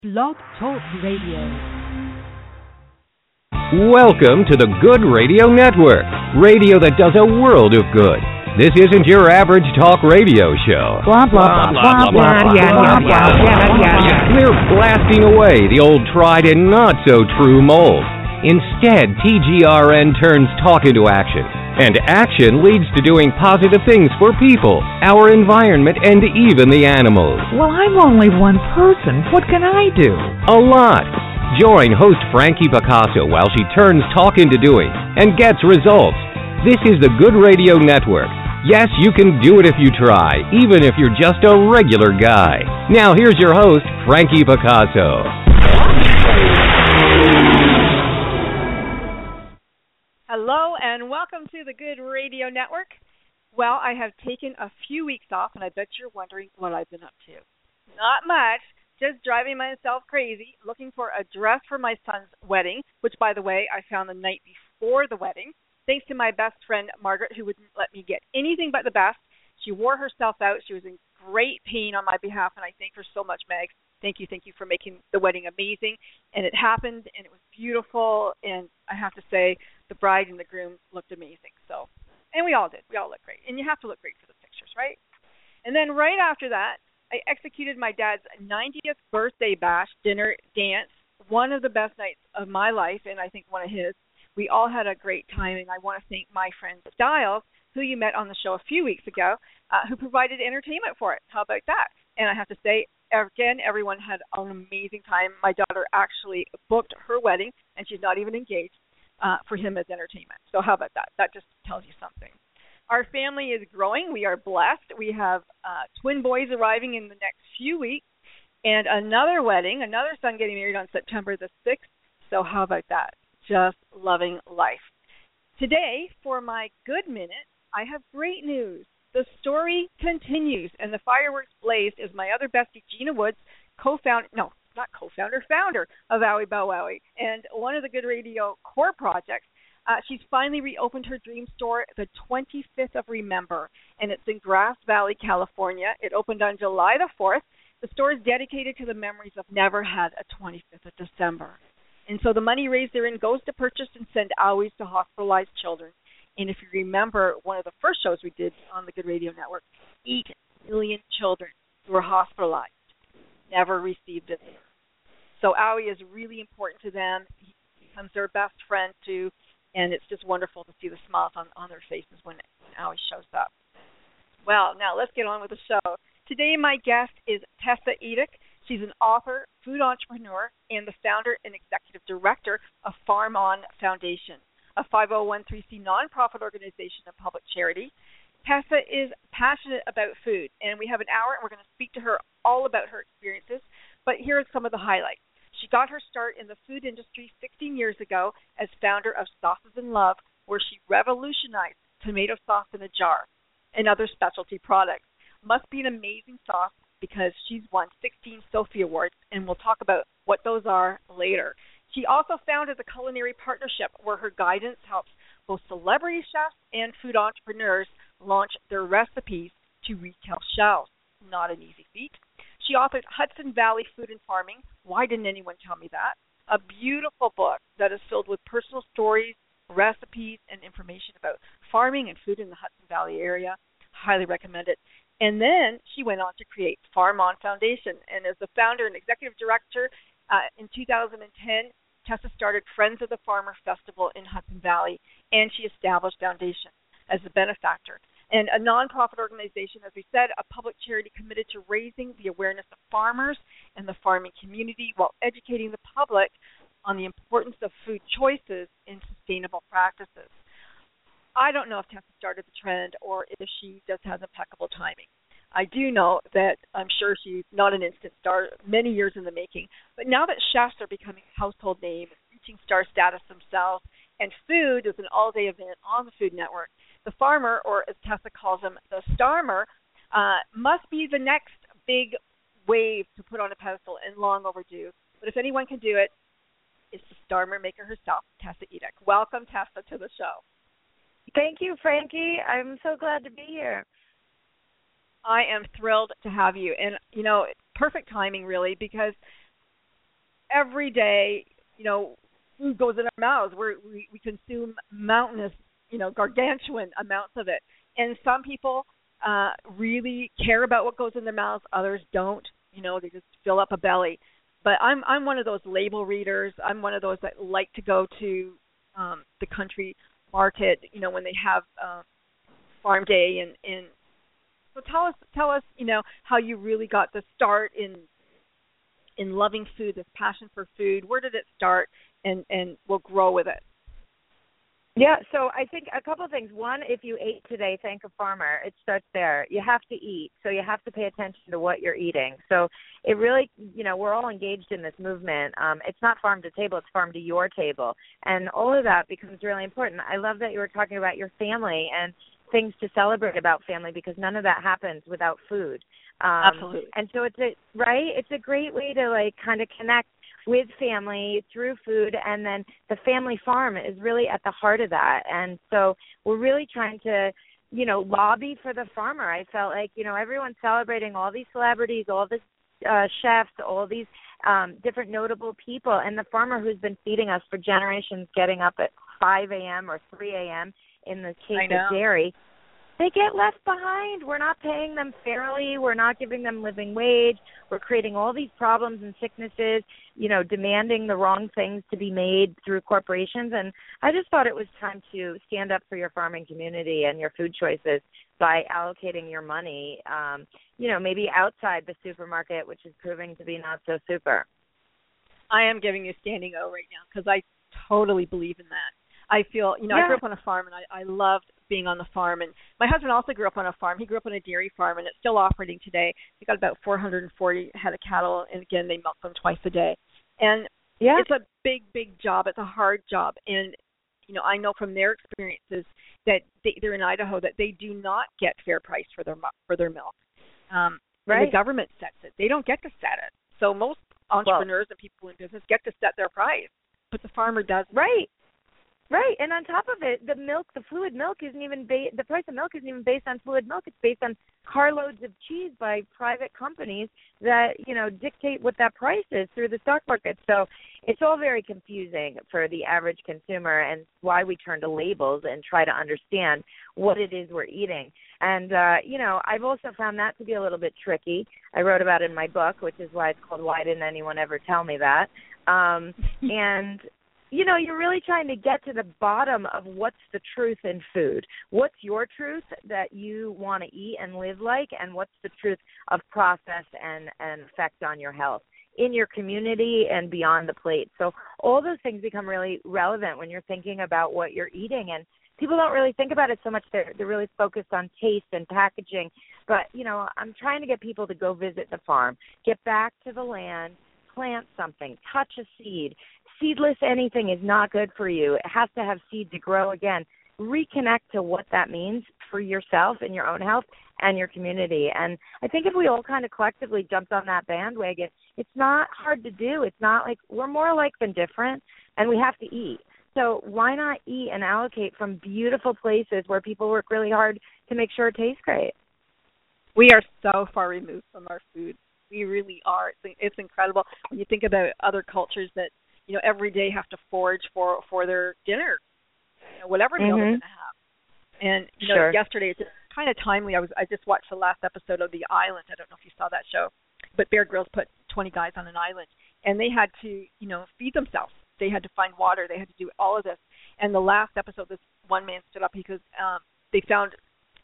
Blog Talk Radio. Welcome to the Good Radio Network, radio that does a world of good. This isn't your average talk radio show. Blah, blah, blah, blah, blah, blah. We're blasting away the old tried and not so true mold. Instead, TGRN turns talk into action. And action leads to doing positive things for people, our environment, and even the animals. Well, I'm only one person. What can I do? A lot. Join host Frankie Picasso while she turns talk into doing and gets results. This is the Good Radio Network. Yes, you can do it if you try, even if you're just a regular guy. Now here's your host, Frankie Picasso. Hello and welcome to the Good Radio Network. Well, I have taken a few weeks off, and I bet you're wondering what I've been up to. Not much, just driving myself crazy, looking for a dress for my son's wedding, which, by the way, I found the night before the wedding. Thanks to my best friend, Margaret, who wouldn't let me get anything but the best. She wore herself out. She was in great pain on my behalf, and I thank her so much, Meg. Thank you for making the wedding amazing. And it happened, and it was beautiful, and I have to say, the bride and the groom looked amazing. And we all did. We all looked great. And you have to look great for the pictures, right? And then right after that, I executed my dad's 90th birthday bash, dinner, dance, one of the best nights of my life, and I think one of his. We all had a great time, and I want to thank my friend Styles, who you met on the show a few weeks ago, who provided entertainment for it. How about that? And I have to say, again, everyone had an amazing time. My daughter actually booked her wedding, and she's not even engaged, for him as entertainment. So how about that? That just tells you something. Our family is growing. We are blessed. We have twin boys arriving in the next few weeks, and another wedding, another son getting married on September the 6th. So how about that? Just loving life. Today, for my good minute, I have great news. The story continues, and the fireworks blazed as my other bestie, Gina Woods, founder of Owie Bow Wowie, and one of the Good Radio core projects. She's finally reopened her dream store the 25th of Remember, and it's in Grass Valley, California. It opened on July the 4th. The store is dedicated to the memories of Never Had a 25th of December. And so the money raised therein goes to purchase and send Owies to hospitalized children. And if you remember one of the first shows we did on the Good Radio Network, 8 million children who were hospitalized never received it. So Owie is really important to them. He becomes their best friend too, and it's just wonderful to see the smiles on their faces when Owie shows up. Well, now let's get on with the show. Today my guest is Tessa Edick. She's an author, food entrepreneur, and the founder and executive director of Farm On Foundation, a 501(c)(3) nonprofit organization of public charity. Tessa is passionate about food, and we have an hour, and we're going to speak to her all about her experiences. But here are some of the highlights. She got her start in the food industry 16 years ago as founder of Sauces and Love, where she revolutionized tomato sauce in a jar and other specialty products. Must be an amazing sauce because she's won 16 Sophie Awards, and we'll talk about what those are later. She also founded the Culinary Partnership, where her guidance helps both celebrity chefs and food entrepreneurs launch their recipes to retail shelves. Not an easy feat. She authored Hudson Valley Food and Farming. Why didn't anyone tell me that? A beautiful book that is filled with personal stories, recipes, and information about farming and food in the Hudson Valley area. Highly recommend it. And then she went on to create Farm On Foundation. And as the founder and executive director in 2010, Tessa started Friends of the Farmer Festival in Hudson Valley, and she established Foundation as the benefactor. And a nonprofit organization, as we said, a public charity committed to raising the awareness of farmers and the farming community while educating the public on the importance of food choices and sustainable practices. I don't know if Tessa started the trend or if she just has impeccable timing. I do know that I'm sure she's not an instant star, many years in the making. But now that chefs are becoming household names, reaching star status themselves, and food is an all-day event on the Food Network, the farmer, or as Tessa calls him, the starmer, must be the next big wave to put on a pedestal and long overdue. But if anyone can do it, it's the starmer maker herself, Tessa Edick. Welcome, Tessa, to the show. Thank you, Frankie. I'm so glad to be here. I am thrilled to have you. And, perfect timing, really, because every day, food goes in our mouths. We consume mountainous, gargantuan amounts of it. And some people really care about what goes in their mouths. Others don't. They just fill up a belly. But I'm one of those label readers. I'm one of those that like to go to the country market, when they have farm day. And so tell us, how you really got the start in loving food, this passion for food. Where did it start, and we'll grow with it? Yeah, so I think a couple of things. One, if you ate today, thank a farmer. It starts there. You have to eat, so you have to pay attention to what you're eating. So it really, we're all engaged in this movement. It's not farm to table, it's farm to your table. And all of that becomes really important. I love that you were talking about your family and things to celebrate about family, because none of that happens without food. Absolutely. And so it's a great way to kind of connect with family through food, and then the family farm is really at the heart of that. And so we're really trying to, lobby for the farmer. I felt like, everyone's celebrating all these celebrities, all these chefs, all these different notable people, and the farmer who's been feeding us for generations, getting up at 5 a.m. or 3 a.m. in the case of dairy, they get left behind. We're not paying them fairly. We're not giving them living wage. We're creating all these problems and sicknesses, demanding the wrong things to be made through corporations. And I just thought it was time to stand up for your farming community and your food choices by allocating your money, maybe outside the supermarket, which is proving to be not so super. I am giving you standing O right now, because I totally believe in that. I feel, I grew up on a farm, and I loved being on the farm. And my husband also grew up on a farm. He grew up on a dairy farm, and it's still operating today. They got about 440 head of cattle, and again, they milk them twice a day. And it's a big, big job. It's a hard job. And, I know from their experiences that they're in Idaho, that they do not get fair price for their milk. And the government sets it. They don't get to set it. So most entrepreneurs and people in business get to set their price, but the farmer doesn't. Right, and on top of it, the fluid milk isn't even the price of milk isn't even based on fluid milk. It's based on carloads of cheese by private companies that, dictate what that price is through the stock market. So it's all very confusing for the average consumer, and why we turn to labels and try to understand what it is we're eating. And, I've also found that to be a little bit tricky. I wrote about it in my book, which is why it's called Why Didn't Anyone Ever Tell Me That? And you're really trying to get to the bottom of what's the truth in food. What's your truth that you want to eat and live like, and what's the truth of process and effect on your health in your community and beyond the plate. So all those things become really relevant when you're thinking about what you're eating. And people don't really think about it so much. They're really focused on taste and packaging. But, I'm trying to get people to go visit the farm, get back to the land, plant something, touch a seed. Seedless anything is not good for you. It has to have seed to grow again. Reconnect to what that means for yourself and your own health and your community. And I think if we all kind of collectively jumped on that bandwagon, it's not hard to do. It's not like we're more alike than different, and we have to eat. So why not eat and allocate from beautiful places where people work really hard to make sure it tastes great? We are so far removed from our food. We really are. It's incredible when you think about other cultures that, every day have to forage for their dinner, whatever meal they're going to have. And, yesterday, it's kind of timely. I just watched the last episode of The Island. I don't know if you saw that show. But Bear Grylls put 20 guys on an island, and they had to, feed themselves. They had to find water. They had to do all of this. And the last episode, this one man stood up because they found,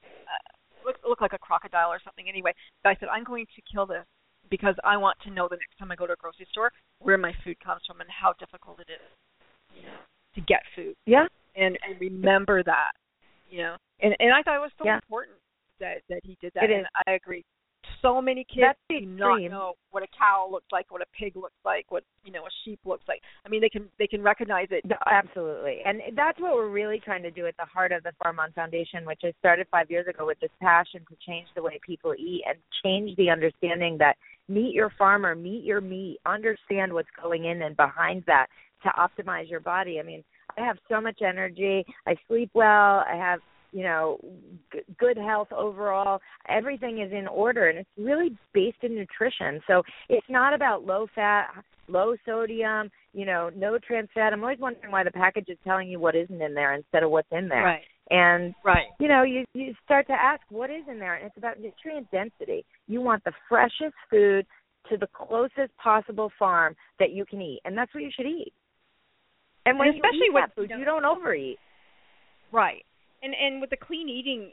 looked like a crocodile or something. Anyway, the guy said, I'm going to kill this, because I want to know the next time I go to a grocery store where my food comes from and how difficult it is to get food. Yeah. And remember that, And I thought it was so important that he did that. It is. And I agree. So many kids do not extreme. know what a cow looks like, what a pig looks like, what a sheep looks like. I mean, they can recognize it. Absolutely, and that's what we're really trying to do at the heart of the Farm On Foundation, which I started 5 years ago with this passion to change the way people eat and change the understanding that meet your farmer, meet your meat, understand what's going in and behind that to optimize your body. I mean, I have so much energy. I sleep well. I have good health overall. Everything is in order, and it's really based in nutrition. So it's not about low fat, low sodium, no trans fat. I'm always wondering why the package is telling you what isn't in there instead of what's in there. Right. And, right. You start to ask what is in there, and it's about nutrient density. You want the freshest food to the closest possible farm that you can eat, and that's what you should eat. And when especially you eat that with food, you don't overeat. Right. And with the clean eating,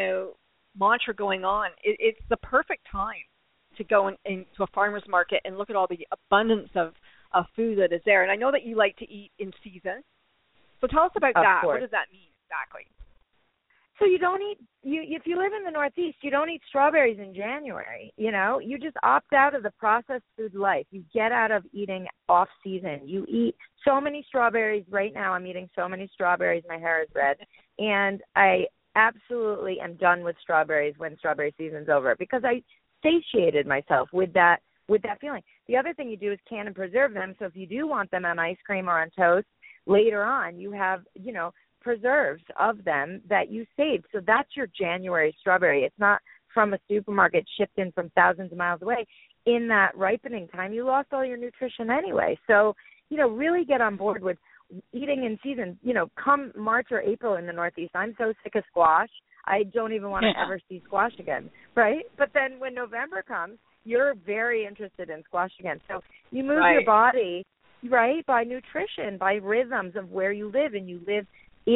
mantra going on, it's the perfect time to go into a farmer's market and look at all the abundance of food that is there. And I know that you like to eat in season. So tell us about that. Course. What does that mean exactly? So you don't eat if you live in the Northeast, you don't eat strawberries in January. You just opt out of the processed food life. You get out of eating off season. You eat so many strawberries. Right now I'm eating so many strawberries. My hair is red, and I absolutely am done with strawberries when strawberry season's over because I satiated myself with that feeling. The other thing you do is can and preserve them. So if you do want them on ice cream or on toast later on, you have preserves of them that you saved. So that's your January strawberry. It's not from a supermarket shipped in from thousands of miles away. In that ripening time, you lost all your nutrition anyway. So, really get on board with eating in season. Come March or April in the Northeast, I'm so sick of squash. I don't even want to ever see squash again, right? But then when November comes, you're very interested in squash again. So you move your body, right, by nutrition, by rhythms of where you live, and you live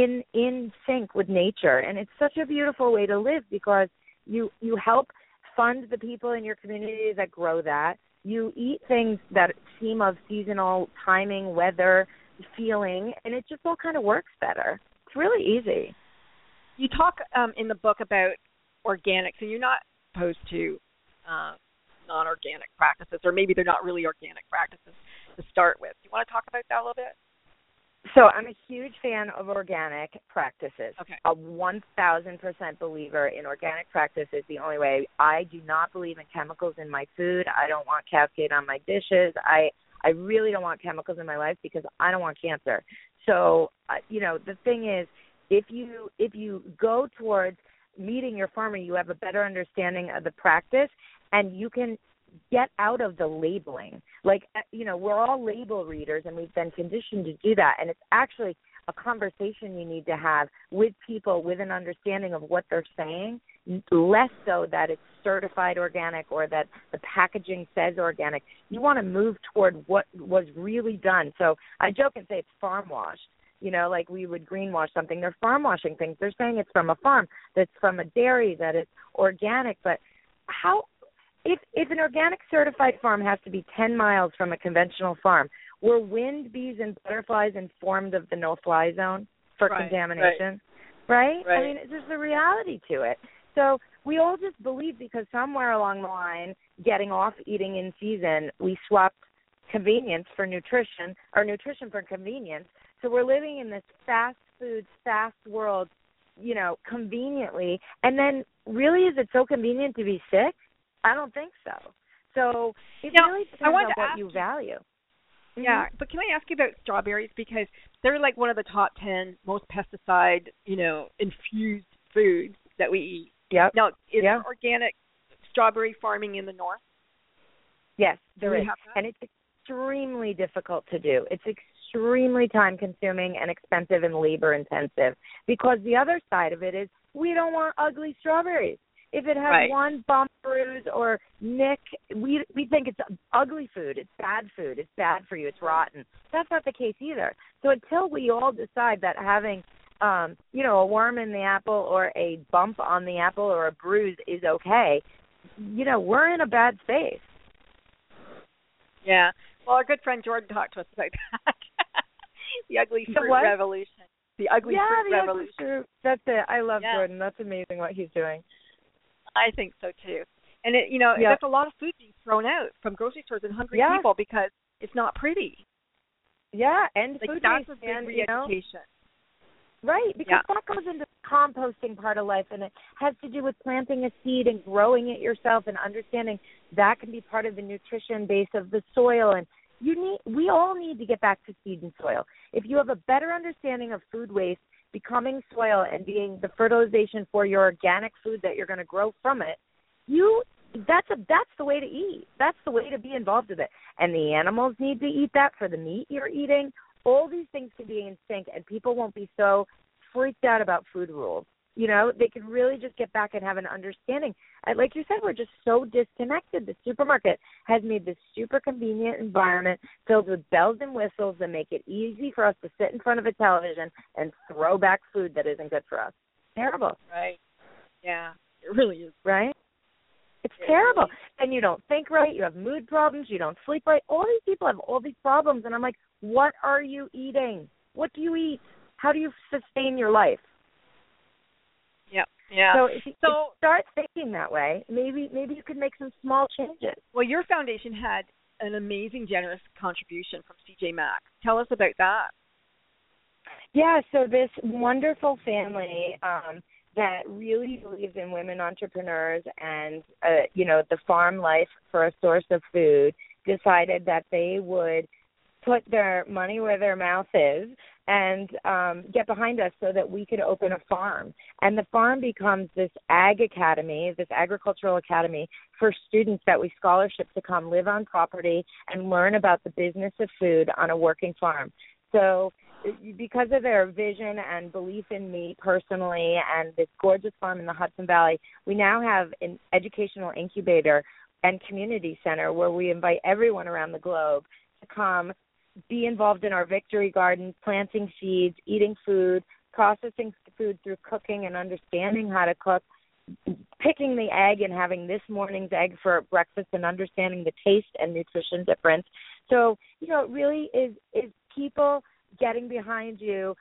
in sync with nature. And it's such a beautiful way to live because you help fund the people in your community that grow that. You eat things that seem of seasonal timing, weather, feeling, and it just all kind of works better. It's really easy. You talk in the book about organics, and you're not opposed to non-organic practices, or maybe they're not really organic practices to start with. Do you want to talk about that a little bit? So I'm a huge fan of organic practices. Okay. A 1,000% believer in organic practice is the only way. I do not believe in chemicals in my food. I don't want Cascade on my dishes. I really don't want chemicals in my life because I don't want cancer. So, the thing is, if you go towards meeting your farmer, you have a better understanding of the practice, and you can get out of the labeling. We're all label readers, and we've been conditioned to do that. And it's actually a conversation you need to have with people with an understanding of what they're saying, less so that it's certified organic or that the packaging says organic. You want to move toward what was really done. So I joke and say it's farm washed. Like we would greenwash something. They're farm washing things. They're saying it's from a farm, that's from a dairy, that it's organic. But if an organic certified farm has to be 10 miles from a conventional farm, were wind, bees, and butterflies informed of the no-fly zone for contamination? Right? I mean, there's a reality to it. So we all just believe because somewhere along the line, getting off eating in season, we swapped convenience for nutrition, or nutrition for convenience. So we're living in this fast food, fast world, conveniently. And then really, is it so convenient to be sick? I don't think so. So it really depends on what you value. Yeah, but can I ask you about strawberries? Because they're like one of the top 10 most pesticide, infused foods that we eat. Yep. Now, is there organic strawberry farming in the north? Yes, there is. And it's extremely difficult to do. It's extremely time-consuming and expensive and labor-intensive because the other side of it is we don't want ugly strawberries. If it has one bump, bruise, or nick, we think it's ugly food. It's bad food. It's bad for you. It's rotten. That's not the case either. So until we all decide that having, a worm in the apple or a bump on the apple or a bruise is okay, we're in a bad space. Yeah. Well, our good friend Jordan talked to us about that. The ugly fruit revolution. The ugly fruit revolution. Fruit. That's it. I love Jordan. That's amazing what he's doing. I think so too. And there's a lot of food being thrown out from grocery stores and hungry people because it's not pretty. Yeah, and food that's waste a big re-education. Right, because that goes into the composting part of life, and it has to do with planting a seed and growing it yourself and understanding that can be part of the nutrition base of the soil. And we all need to get back to seed and soil. If you have a better understanding of food waste, becoming soil and being the fertilization for your organic food that you're going to grow from it, that's the way to eat. That's the way to be involved with it. And the animals need to eat that for the meat you're eating. All these things can be in sync, and people won't be so freaked out about food rules. You know, they can really just get back and have an understanding. Like you said, we're just so disconnected. The supermarket has made this super convenient environment filled with bells and whistles that make it easy for us to sit in front of a television and throw back food that isn't good for us. Terrible. Right. Yeah, it really is. Right? It's terrible. And you don't think right. You have mood problems. You don't sleep right. All these people have all these problems. And I'm like, what are you eating? What do you eat? How do you sustain your life? Yeah. So if you start thinking that way, maybe you could make some small changes. Well, your foundation had an amazing, generous contribution from CJ Mack. Tell us about that. Yeah, so this wonderful family that really believes in women entrepreneurs and, the farm life for a source of food decided that they would put their money where their mouth is and get behind us so that we could open a farm. And the farm becomes this ag academy, this agricultural academy for students that we scholarship to come live on property and learn about the business of food on a working farm. So because of their vision and belief in me personally and this gorgeous farm in the Hudson Valley, we now have an educational incubator and community center where we invite everyone around the globe to come be involved in our victory gardens, planting seeds, eating food, processing food through cooking and understanding how to cook, picking the egg and having this morning's egg for breakfast and understanding the taste and nutrition difference. So, it really is people getting behind you,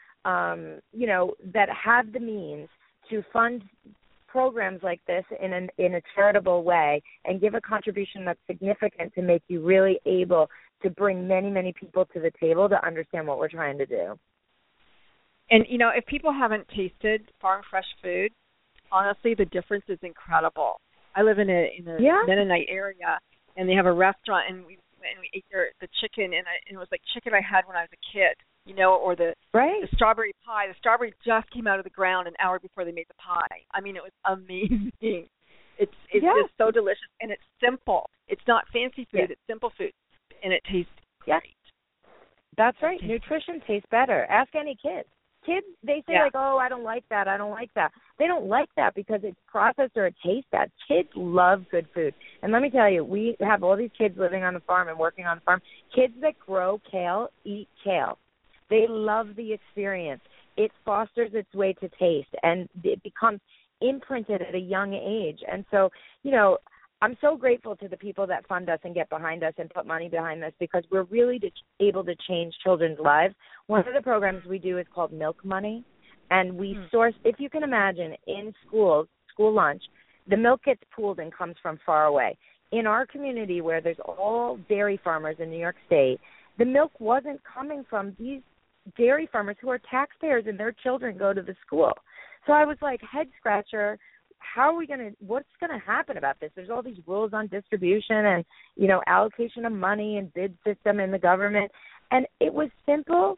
that have the means to fund programs like this in a charitable way and give a contribution that's significant to make you really able to bring many, many people to the table to understand what we're trying to do. And, if people haven't tasted farm fresh food, honestly, the difference is incredible. I live in a Mennonite area, and they have a restaurant, and we ate the chicken, and it was like chicken I had when I was a kid, or the strawberry pie. The strawberry just came out of the ground an hour before they made the pie. I mean, it was amazing. It's just so delicious, and it's simple. It's not fancy food. It's simple food, and it tastes great. That's right. Nutrition tastes better. Ask any kid. Kids, they say I don't like that. They don't like that because it's processed or it tastes bad. Kids love good food. And let me tell you, we have all these kids living on the farm and working on the farm. Kids that grow kale eat kale. They love the experience. It fosters its way to taste, and it becomes imprinted at a young age. And so, I'm so grateful to the people that fund us and get behind us and put money behind this because we're really able to change children's lives. One of the programs we do is called Milk Money, and we source, if you can imagine, in school lunch, the milk gets pooled and comes from far away. In our community where there's all dairy farmers in New York State, the milk wasn't coming from these dairy farmers who are taxpayers and their children go to the school. So I was like, head scratcher. What's going to happen about this? There's all these rules on distribution and, allocation of money and bid system in the government. And it was simple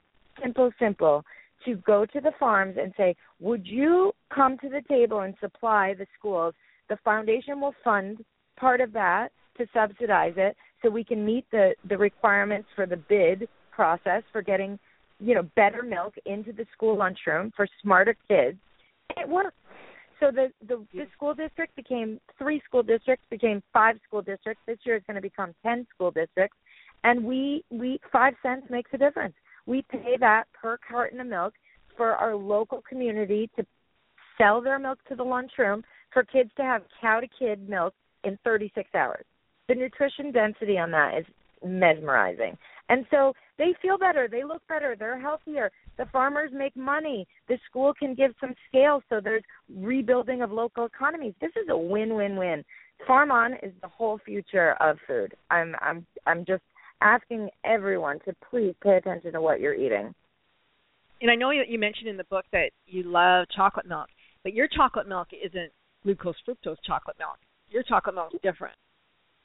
to go to the farms and say, would you come to the table and supply the schools? The foundation will fund part of that to subsidize it so we can meet the requirements for the bid process for getting, better milk into the school lunchroom for smarter kids. And it worked. So the school district became 3 school districts, became 5 school districts. This year it's going to become 10 school districts. And we 5 cents makes a difference. We pay that per carton of milk for our local community to sell their milk to the lunchroom for kids to have cow-to-kid milk in 36 hours. The nutrition density on that is mesmerizing. And so they feel better. They look better. They're healthier. The farmers make money. The school can give some scale, so there's rebuilding of local economies. This is a win-win-win. Farm On is the whole future of food. I'm just asking everyone to please pay attention to what you're eating. And I know that you mentioned in the book that you love chocolate milk, but your chocolate milk isn't glucose fructose chocolate milk. Your chocolate milk is different.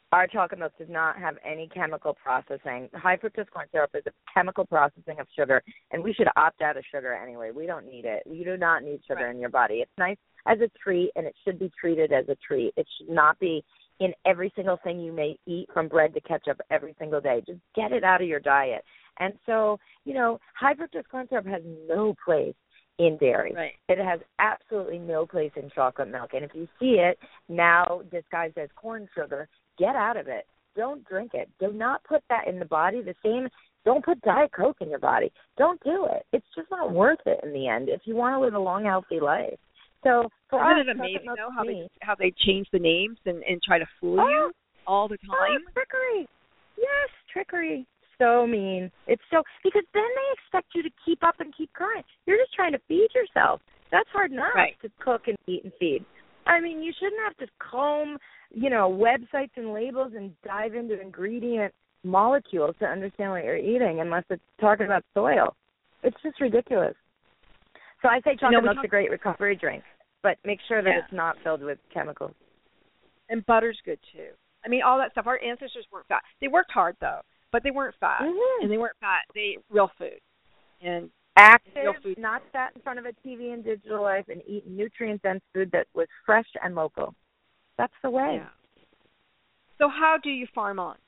Our chocolate milk does not have any chemical processing. High fructose corn syrup is a chemical processing of sugar, and we should opt out of sugar anyway. We don't need it. You do not need sugar in your body. It's nice as a treat, and it should be treated as a treat. It should not be in every single thing you may eat, from bread to ketchup, every single day. Just get it out of your diet. And so, high fructose corn syrup has no place in dairy. Right. It has absolutely no place in chocolate milk. And if you see it now disguised as corn sugar, get out of it. Don't drink it. Do not put that in the body. Don't put Diet Coke in your body. Don't do it. It's just not worth it in the end if you want to live a long, healthy life. So for us, isn't it amazing though how they change the names and try to fool you all the time? Trickery. Yes, trickery. So mean. It's so, because then they expect you to keep up and keep current. You're just trying to feed yourself. That's hard enough to cook and eat and feed. I mean, you shouldn't have to comb, websites and labels and dive into ingredient molecules to understand what you're eating unless it's talking about soil. It's just ridiculous. So I say chocolate milk's a great recovery drink, but make sure that it's not filled with chemicals. And butter's good, too. I mean, all that stuff. Our ancestors weren't fat. They worked hard, though, but they weren't fat. Mm-hmm. And they weren't fat. They ate real food. And active, real food. Not sat in front of a TV and digital life, and eat nutrient-dense food that was fresh and local. That's the way. Yeah. So how do you farm on?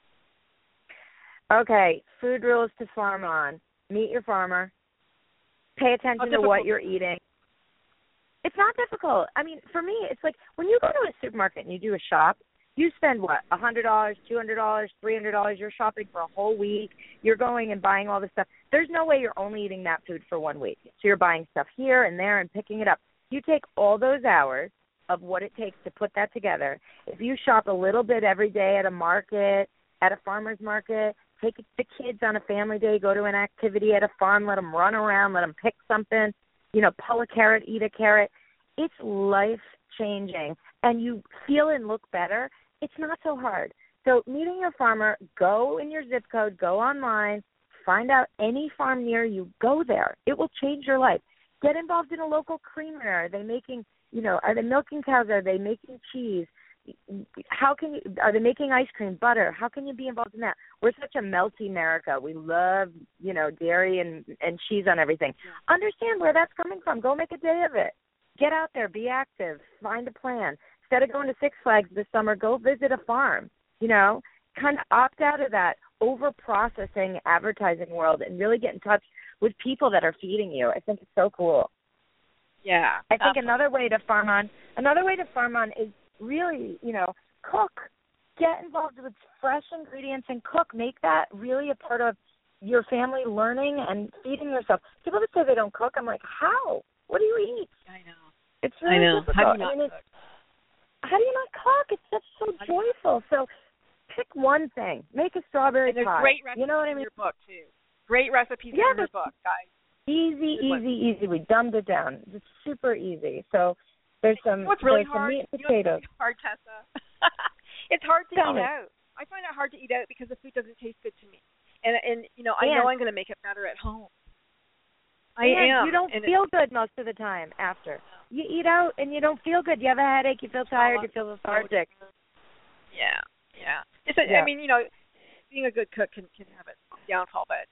Okay, food rules to farm on. Meet your farmer. Pay attention to what you're eating. It's not difficult. I mean, for me, it's like when you go to a supermarket and you do a shop, you spend, what, $100, $200, $300. You're shopping for a whole week. You're going and buying all this stuff. There's no way you're only eating that food for 1 week. So you're buying stuff here and there and picking it up. You take all those hours of what it takes to put that together. If you shop a little bit every day at a market, at a farmer's market, take the kids on a family day, go to an activity at a farm, let them run around, let them pick something, pull a carrot, eat a carrot. It's life-changing, and you feel and look better. It's not so hard. So meeting your farmer, go in your zip code, go online, find out any farm near you, go there. It will change your life. Get involved in a local creamery. Are they making, are they milking cows? Are they making cheese? Are they making ice cream, butter? How can you be involved in that? We're such a melty America. We love, dairy and cheese on everything. Yeah. Understand where that's coming from. Go make a day of it. Get out there, be active, find a plan. Instead of going to Six Flags this summer, go visit a farm. Kind of opt out of that over-processing advertising world and really get in touch with people that are feeding you. I think it's so cool. Yeah. I think another way to farm on is really, cook. Get involved with fresh ingredients and cook. Make that really a part of your family learning and feeding yourself. People that say they don't cook, I'm like, how? What do you eat? I know. It's really difficult. How do you not cook? How do you not cook? It's just so joyful. So pick one thing. Make a strawberry pie. There's great recipes in your book, too. Great recipes in your book, guys. Easy. We dumbed it down. It's super easy. So there's some, What's really there's hard? some meat and potatoes. It's hard, Tessa. It's hard to eat out. I find it hard to eat out because the food doesn't taste good to me. And I know I'm going to make it better at home. I am. You don't feel good most of the time after. You eat out and you don't feel good. You have a headache. You feel tired. You feel lethargic. Yeah. I mean, being a good cook can have its downfall, but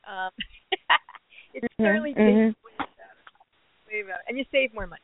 it certainly tastes way better. And you save more money,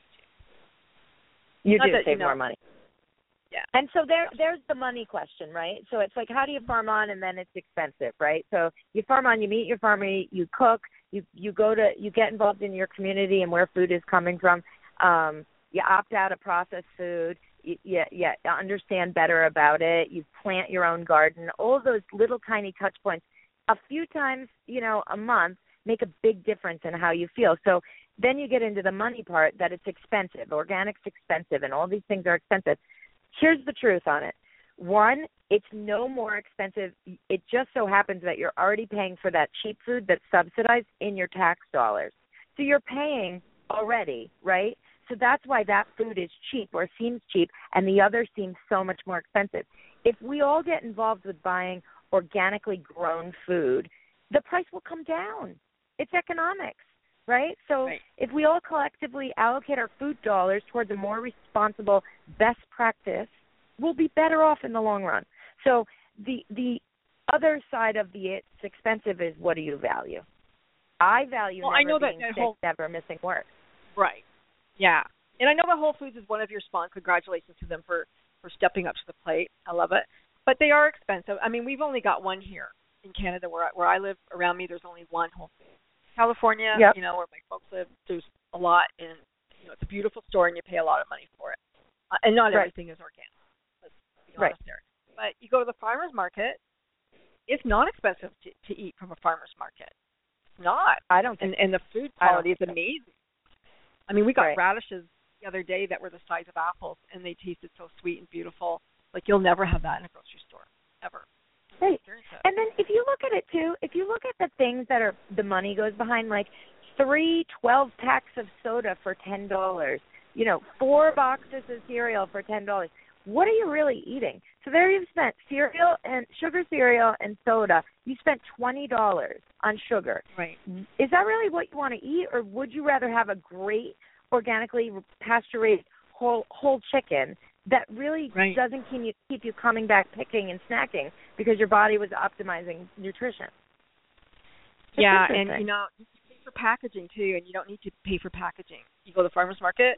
too. You do save more money. Yeah. And so there's the money question, right? So it's like, how do you farm on, and then it's expensive, right? So you farm on, you meet your farmer, you cook, you get involved in your community and where food is coming from. You opt out of processed food. You understand better about it. You plant your own garden. All those little tiny touch points, a few times, a month, make a big difference in how you feel. So then you get into the money part, that it's expensive. Organic's expensive, and all these things are expensive. Here's the truth on it. One, it's no more expensive. It just so happens that you're already paying for that cheap food that's subsidized in your tax dollars. So you're paying already, right? So that's why that food is cheap or seems cheap, and the other seems so much more expensive. If we all get involved with buying organically grown food, the price will come down. It's economics, right? So if we all collectively allocate our food dollars towards a more responsible best practice, we'll be better off in the long run. So the other side of it's expensive is what do you value? I value never being sick, never missing work. Right. Yeah. And I know that Whole Foods is one of your sponsors. Congratulations to them for stepping up to the plate. I love it. But they are expensive. I mean, we've only got one here in Canada where I live. Around me, there's only one Whole Foods. California, yep. Where my folks live, there's a lot, and it's a beautiful store, and you pay a lot of money for it. And not everything is organic. Let's be honest there. But you go to the farmer's market, it's not expensive to eat from a farmer's market. It's not. I don't think. And the food quality is amazing. I mean, we got radishes the other day that were the size of apples, and they tasted so sweet and beautiful. Like, you'll never have that in a grocery store, ever. Right. And then if you look at it, too, if you look at the things that are the money goes behind, like 3 12-packs of soda for $10, 4 boxes of cereal for $10, what are you really eating? So there you've spent cereal and sugar cereal and soda. You spent $20 on sugar. Right. Is that really what you want to eat, or would you rather have a great organically pasture-raised whole chicken that really doesn't keep you coming back picking and snacking because your body was optimizing nutrition? Yeah, and you pay for packaging too, and you don't need to pay for packaging. You go to the farmer's market,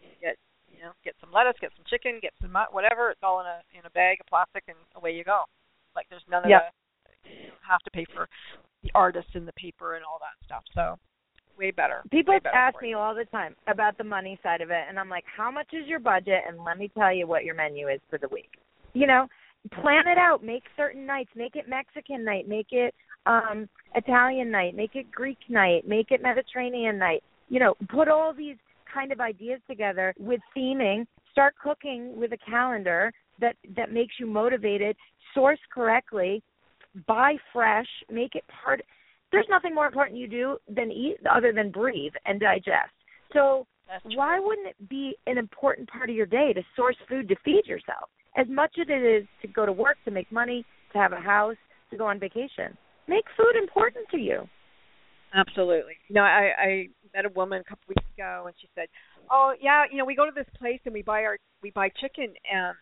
get some lettuce, get some chicken, get some whatever. It's all in a bag of plastic, and away you go. Like, there's none of you don't have to pay for the artist and the paper and all that stuff. So way better. People ask me all the time about the money side of it, and I'm like, how much is your budget? And let me tell you what your menu is for the week. Plan it out. Make certain nights. Make it Mexican night. Make it Italian night. Make it Greek night. Make it Mediterranean night. Put all these kind of ideas together with theming. Start cooking with a calendar that makes you motivated. Source correctly. Buy fresh. Make it part. There's nothing more important you do than eat other than breathe and digest. So why wouldn't it be an important part of your day to source food to feed yourself? As much as it is to go to work, to make money, to have a house, to go on vacation. Make food important to you. Absolutely. I met a woman a couple weeks ago, and she said, "Oh, yeah, we go to this place and we buy chicken,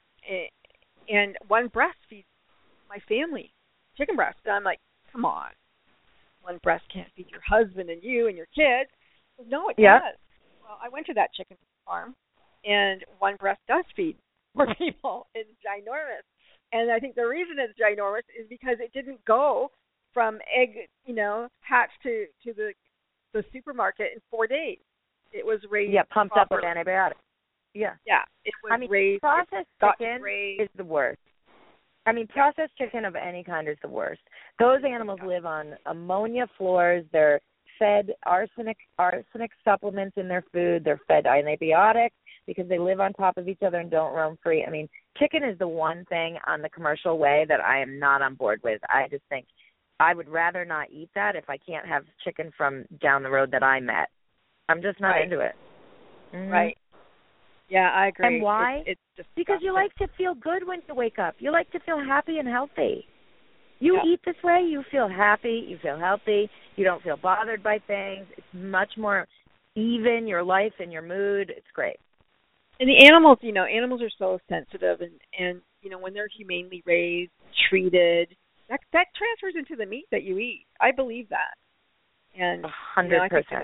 and one breast feeds my family, chicken breast." And I'm like, "Come on, one breast can't feed your husband and you and your kids." She said, "No, it does." Well, I went to that chicken farm, and one breast does feed more people. It's ginormous, and I think the reason it's ginormous is because it didn't go from egg, hatch to the supermarket in 4 days. It was raised. Yeah, pumped up with antibiotics. Yeah. Yeah, it was raised. Processed chicken is the worst. Processed chicken of any kind is the worst. Those animals live on ammonia floors. They're fed arsenic supplements in their food. They're fed antibiotics because they live on top of each other and don't roam free. Chicken is the one thing on the commercial way that I am not on board with. I just think I would rather not eat that if I can't have chicken from down the road that I met. I'm just not into it. Mm-hmm. Right. Yeah, I agree. And why? It's just because you like to feel good when you wake up. You like to feel happy and healthy. You eat this way, you feel happy, you feel healthy, you don't feel bothered by things. It's much more even, your life and your mood. It's great. And the animals, animals are so sensitive, and when they're humanely raised, treated, that transfers into the meat that you eat. I believe that. And 100%.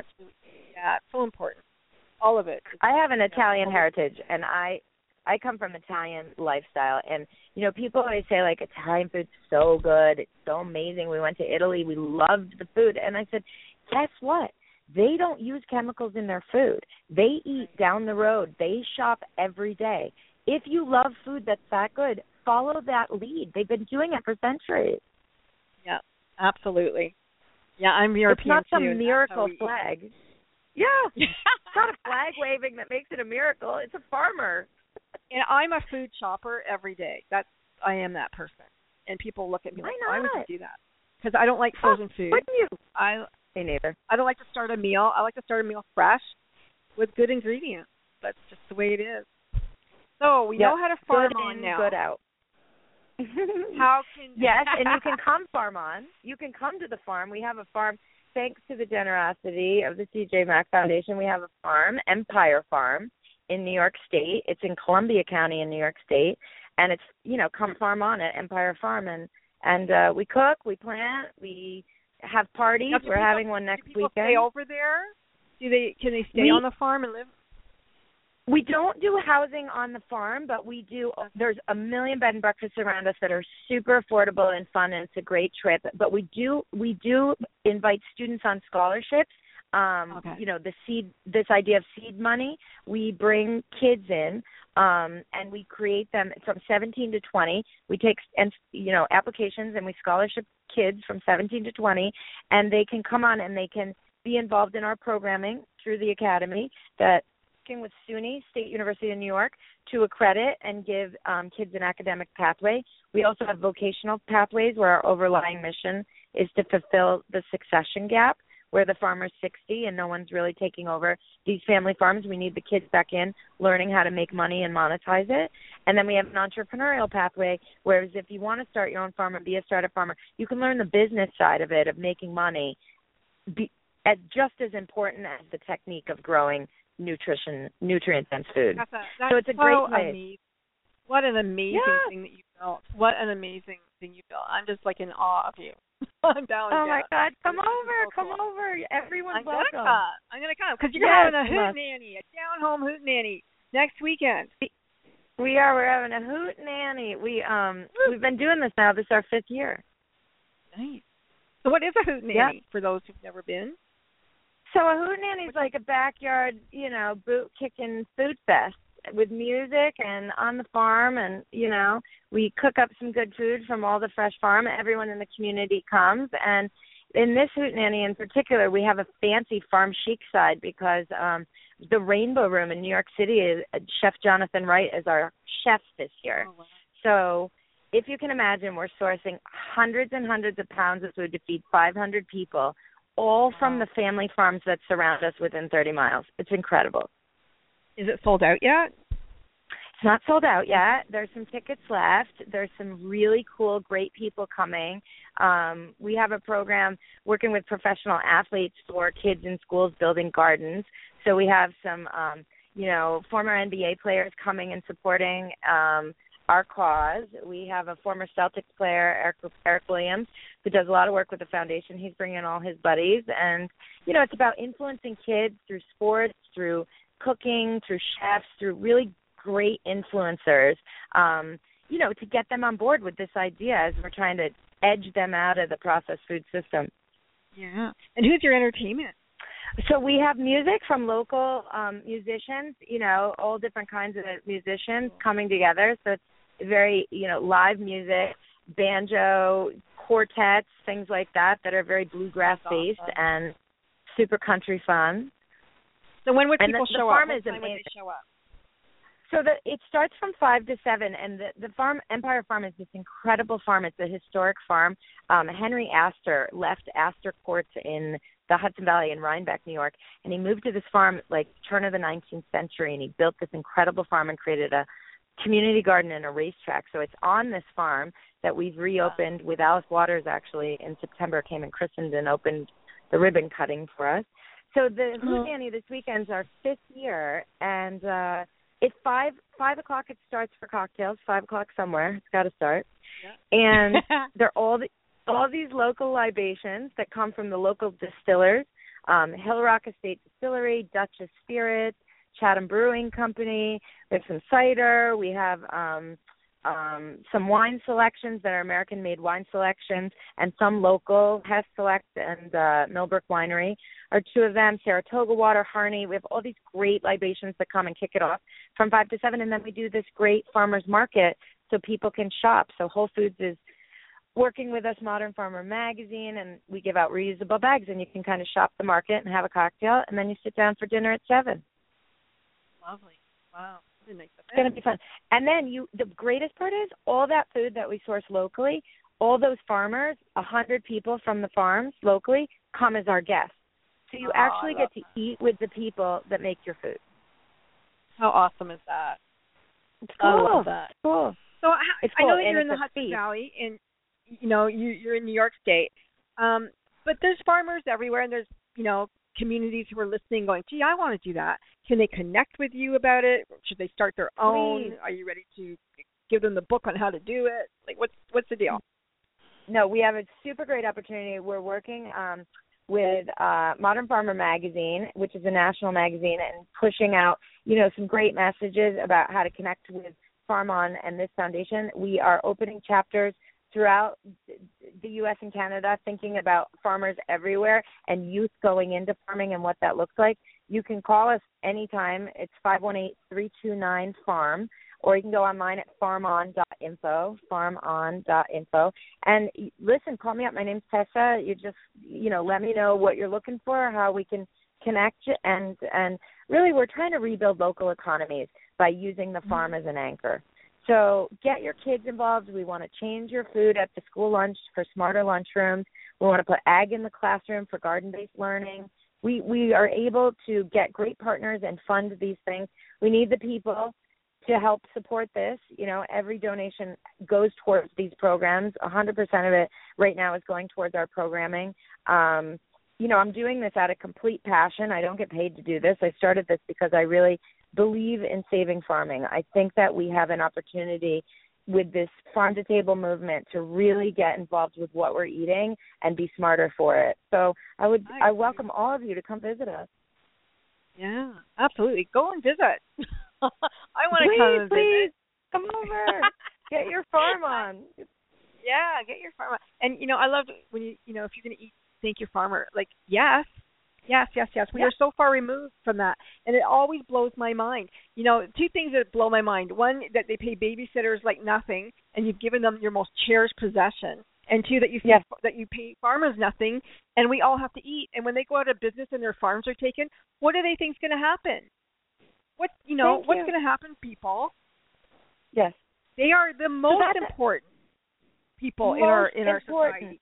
It's so important. All of it. I have an Italian heritage, and I come from Italian lifestyle, and people always say like Italian food's so good, it's so amazing. We went to Italy, we loved the food, and I said, guess what? They don't use chemicals in their food. They eat down the road. They shop every day. If you love food that's that good, follow that lead. They've been doing it for centuries. Yeah, absolutely. Yeah, I'm European. It's not some miracle flag. Yeah, it's not a flag waving that makes it a miracle. It's a farmer. And I'm a food shopper every day. I am that person. And people look at me why would you do that? Because I don't like frozen food. Wouldn't you? Me neither. I don't like to start a meal. I like to start a meal fresh with good ingredients. That's just the way it is. So we know how to farm on now. Good out. How can Yes, and you can come farm on. You can come to the farm. We have a farm. Thanks to the generosity of the CJ Mack Foundation, we have a farm, Empire Farm, in New York State. It's in Columbia County in New York State. and it's, come farm on at Empire Farm, and we cook, we plant, we have parties. Now, We're having one next people weekend. Stay over there? Can they stay on the farm and live? We don't do housing on the farm, but we do. There's a million bed and breakfasts around us that are super affordable and fun, and it's a great trip. But we do invite students on scholarships. This idea of seed money, we bring kids in, and we create them from 17 to 20. We take applications, and we scholarship kids from 17 to 20, and they can come on and they can be involved in our programming through the academy that working with SUNY, State University of New York, to accredit and give kids an academic pathway. We also have vocational pathways where our overlying mission is to fulfill the succession gap where the farmer's 60 and no one's really taking over these family farms. We need the kids back in learning how to make money and monetize it. And then we have an entrepreneurial pathway, whereas if you want to start your own farm and be a startup farmer, you can learn the business side of it, of making money, just as important as the technique of growing nutrient-dense food. So it's a great place. Amazing. What an amazing thing that you built. What an amazing thing you built. I'm just like in awe of you. I'm down. Oh my God! Come over! Everyone's welcome. I'm gonna come because you're having a hootenanny, a down-home hootenanny next weekend. We are. We're having a hootenanny. We've been doing this now. This is our 5th year. Nice. So what is a hootenanny for those who've never been? So a hootenanny is like a backyard, boot-kicking food fest with music and on the farm, and, we cook up some good food from all the fresh farm. Everyone in the community comes, and in this hootenanny in particular, we have a fancy farm chic side because the Rainbow Room in New York City, Chef Jonathan Wright is our chef this year. Oh, wow. So if you can imagine, we're sourcing hundreds and hundreds of pounds of food to feed 500 people, all from the family farms that surround us within 30 miles. It's incredible. Is it sold out yet? It's not sold out yet. There's some tickets left. There's some really cool, great people coming. We have a program working with professional athletes for kids in schools building gardens. So we have some, former NBA players coming and supporting our cause. We have a former Celtics player, Eric Williams, who does a lot of work with the foundation. He's bringing all his buddies. And, it's about influencing kids through sports, through cooking, through chefs, through really great influencers, to get them on board with this idea as we're trying to edge them out of the processed food system. Yeah. And who's your entertainment? So we have music from local musicians, all different kinds of musicians coming together. So it's very, live music, banjo, quartets, things like that are very bluegrass-based and super country fun. So when would people show up? What time would they show up? So it starts from 5 to 7, and the farm, Empire Farm, is this incredible farm. It's a historic farm. Henry Astor left Astor Courts in the Hudson Valley in Rhinebeck, New York, and he moved to this farm like turn of the 19th century, and he built this incredible farm and created a community garden and a racetrack. So it's on this farm that we've reopened with Alice Waters, actually, in September, came and christened and opened the ribbon cutting for us. So the hootenanny this weekend's our 5th year, and it's 5 o'clock. It starts for cocktails. 5 o'clock somewhere. It's got to start. Yeah. And they're all these local libations that come from the local distillers: Hill Rock Estate Distillery, Duchess Spirits, Chatham Brewing Company. There's some cider. We have some wine selections that are American-made wine selections, and some local. Hess Select and Millbrook Winery are 2 of them. Saratoga Water, Harney. We have all these great libations that come and kick it off from 5 to 7, and then we do this great farmers market so people can shop. So Whole Foods is working with us, Modern Farmer Magazine, and we give out reusable bags, and you can kind of shop the market and have a cocktail, and then you sit down for dinner at 7. Lovely. Wow. It's going to be fun. And then the greatest part is all that food that we source locally, all those farmers, 100 people from the farms locally come as our guests. So you actually get to eat with the people that make your food. How awesome is that? It's cool. I love that. It's cool. So it's I cool. know that you're in the Hudson Valley, and you're in New York State, but there's farmers everywhere, and there's communities who are listening going, gee, I want to do that. Can they connect with you about it? Should they start their own? Please. Are you ready to give them the book on how to do it? Like, what's the deal? No, we have a super great opportunity. We're working with Modern Farmer Magazine, which is a national magazine, and pushing out, some great messages about how to connect with Farm On and this foundation. We are opening chapters throughout the U.S. and Canada, thinking about farmers everywhere and youth going into farming and what that looks like. You can call us anytime. It's 518-329-FARM, or you can go online at farmon.info, farmon.info. And listen, call me up. My name's Tessa. You just, let me know what you're looking for, how we can connect. And really, we're trying to rebuild local economies by using the farm as an anchor. So get your kids involved. We want to change your food at the school lunch for smarter lunchrooms. We want to put ag in the classroom for garden-based learning. We are able to get great partners and fund these things. We need the people to help support this. Every donation goes towards these programs. 100% of it right now is going towards our programming. I'm doing this out of complete passion. I don't get paid to do this. I started this because I really believe in saving farming. I think that we have an opportunity with this farm-to-table movement to really get involved with what we're eating and be smarter for it. So I welcome all of you to come visit us. Yeah, absolutely. Go and visit. I want to come and please, visit. Come over. Get your farm on. Yeah, get your farm on. And, I love when if you're going to eat, thank your farmer. Like, yes. We are so far removed from that, and it always blows my mind. Two things that blow my mind. One, that they pay babysitters like nothing, and you've given them your most cherished possession. And two, that you pay farmers nothing, and we all have to eat. And when they go out of business and their farms are taken, what do they think is going to happen? What's going to happen, people? Yes. They are the most important people in our society.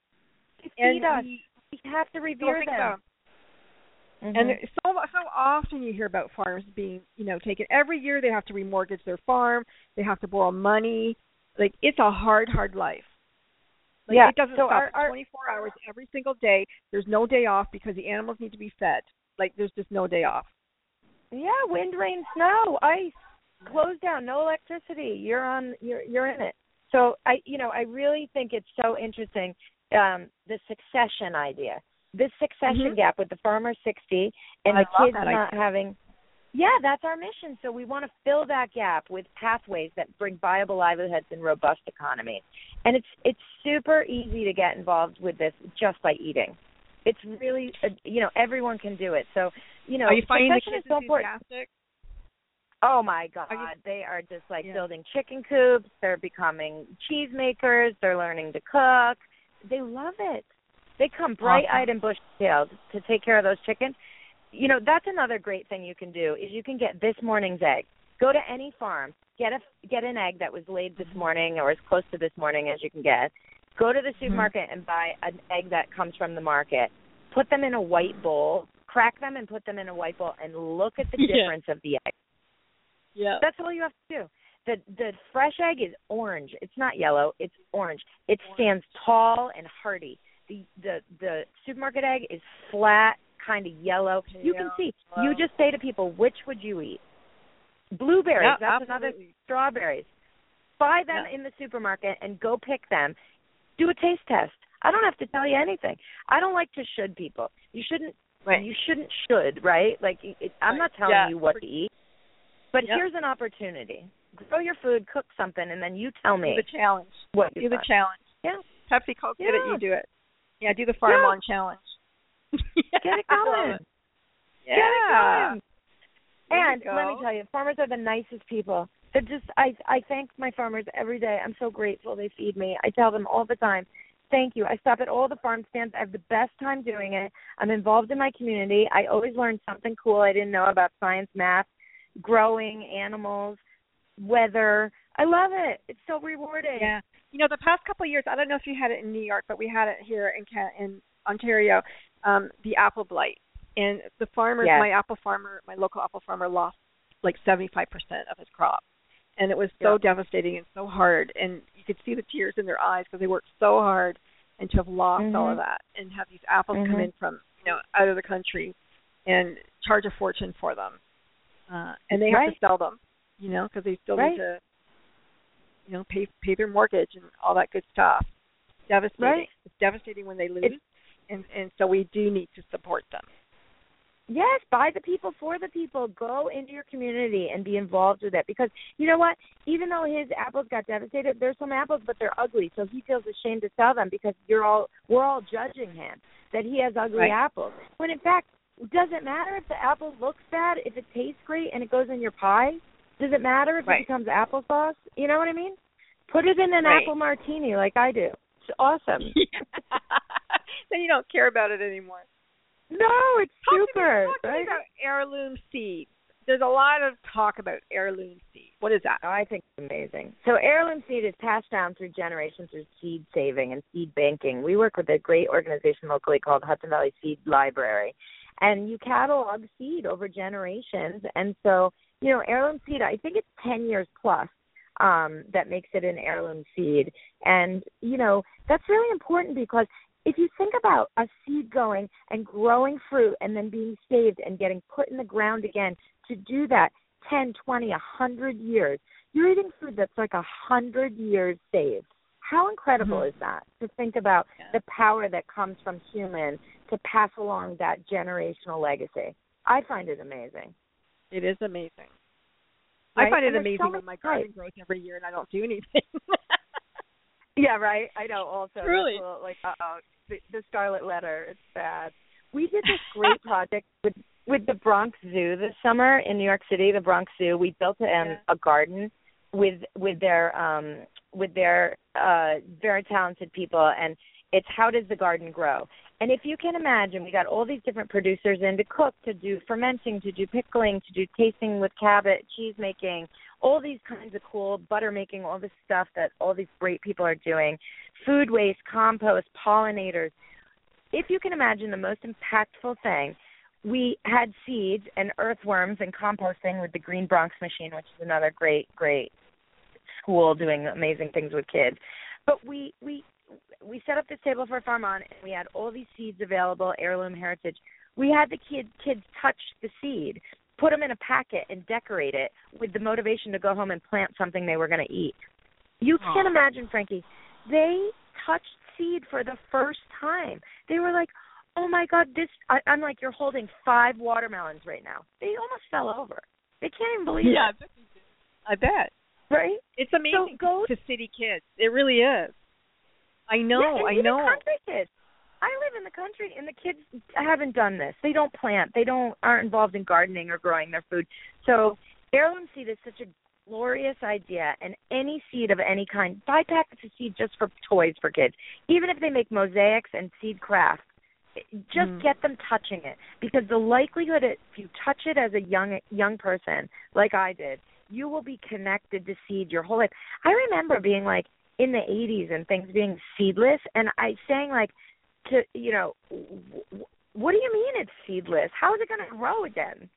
And we have to revere them. Mm-hmm. And so often you hear about farms being, taken. Every year they have to remortgage their farm. They have to borrow money. Like, it's a hard life. Like, it doesn't stop. 24 hours every single day. There's no day off because the animals need to be fed. Like, there's just no day off. Yeah, wind, rain, snow, ice, closed down, no electricity. You're in it. So I really think it's so interesting, the succession idea. This succession gap with the farmer 60 and the kids not having. Yeah, that's our mission. So we want to fill that gap with pathways that bring viable livelihoods and robust economies. And it's super easy to get involved with this just by eating. It's really, everyone can do it. So, are you finding the kids so enthusiastic? Oh, my God. They are just building chicken coops. They're becoming cheese makers. They're learning to cook. They love it. They come bright-eyed and bushy-tailed to take care of those chickens. That's another great thing you can do is you can get this morning's egg. Go to any farm, get an egg that was laid this morning or as close to this morning as you can get. Go to the supermarket and buy an egg that comes from the market. Put them in a white bowl, crack them and put them in a white bowl, and look at the difference of the egg. Yeah. That's all you have to do. The fresh egg is orange. It's not yellow. It's orange. It stands tall and hearty. The supermarket egg is flat, kind of yellow. You can see. Wow. You just say to people, which would you eat? Blueberries. That's another. Strawberries. Buy them in the supermarket and go pick them. Do a taste test. I don't have to tell you anything. I don't like to should people. You shouldn't. Right. You shouldn't should, right? Like I'm not telling you what to eat. But here's an opportunity. Grow your food, cook something, and then you tell me. Do the challenge. Do the challenge. Yeah. Pepsi Coke did it. You do it. Yeah. Do the Farm On challenge. Get it going. Yeah. Get it going. And let me tell you, farmers are the nicest people. They're just. I thank my farmers every day. I'm so grateful they feed me. I tell them all the time, thank you. I stop at all the farm stands. I have the best time doing it. I'm involved in my community. I always learn something cool I didn't know about science, math, growing, animals, weather. I love it. It's so rewarding. Yeah. The past couple of years, I don't know if you had it in New York, but we had it here in Ontario, the apple blight. And the farmers, my local apple farmer lost like 75% of his crop. And it was so devastating and so hard. And you could see the tears in their eyes because they worked so hard, and to have lost all of that and have these apples come in from, out of the country and charge a fortune for them. And they have to sell them, because they still need to pay their mortgage and all that good stuff. It's devastating. Right. It's devastating when they lose, and so we do need to support them. Yes, by the people, for the people. Go into your community and be involved with it. Because you know what? Even though his apples got devastated, there's some apples, but they're ugly. So he feels ashamed to sell them because we're all judging him that he has ugly apples. When in fact, does it matter if the apple looks bad, if it tastes great and it goes in your pie? Does it matter if it becomes applesauce? You know what I mean? Put it in an apple martini like I do. It's awesome. Then you don't care about it anymore. No, it's super. Talk to me about heirloom seeds. There's a lot of talk about heirloom seeds. What is that? Oh, I think it's amazing. So heirloom seed is passed down through generations through seed saving and seed banking. We work with a great organization locally called Hudson Valley Seed Library. And you catalog seed over generations. And so, heirloom seed, I think it's 10 years plus that makes it an heirloom seed. And, that's really important because if you think about a seed going and growing fruit and then being saved and getting put in the ground again, to do that 10, 20, 100 years, you're eating food that's like 100 years saved. How incredible is that, to think about the power that comes from humans to pass along that generational legacy? I find it amazing. It is amazing. Right? I find it amazing when my garden grows every year and I don't do anything. Yeah, right. I know. Also, really, the Scarlet Letter. It's bad. We did this great project with the Bronx Zoo this summer in New York City. The Bronx Zoo. We built a garden with their very talented people, and it's how does the garden grow? And if you can imagine, we got all these different producers in to cook, to do fermenting, to do pickling, to do tasting with cabbage, cheese making, all these kinds of cool butter making, all this stuff that all these great people are doing, food waste, compost, pollinators. If you can imagine the most impactful thing, we had seeds and earthworms and composting with the Green Bronx machine, which is another great school doing amazing things with kids. But we set up this table for Farm On, and we had all these seeds available, heirloom heritage. We had the kids touch the seed, put them in a packet, and decorate it with the motivation to go home and plant something they were going to eat. You can't imagine, Frankie. They touched seed for the first time. They were like, oh, my God, I'm like, you're holding 5 watermelons right now. They almost fell over. They can't even believe it. Yeah, I bet. Right? It's amazing to city kids. It really is. I know. Country kids. I live in the country, and the kids haven't done this. They don't plant. They aren't involved in gardening or growing their food. So heirloom seed is such a glorious idea, and any seed of any kind, buy packets of seed just for toys for kids. Even if they make mosaics and seed craft, just get them touching it, because the likelihood if you touch it as a young person, like I did, you will be connected to seed your whole life. I remember being like, in the 80s and things being seedless, and I saying like, what do you mean it's seedless? How is it going to grow again?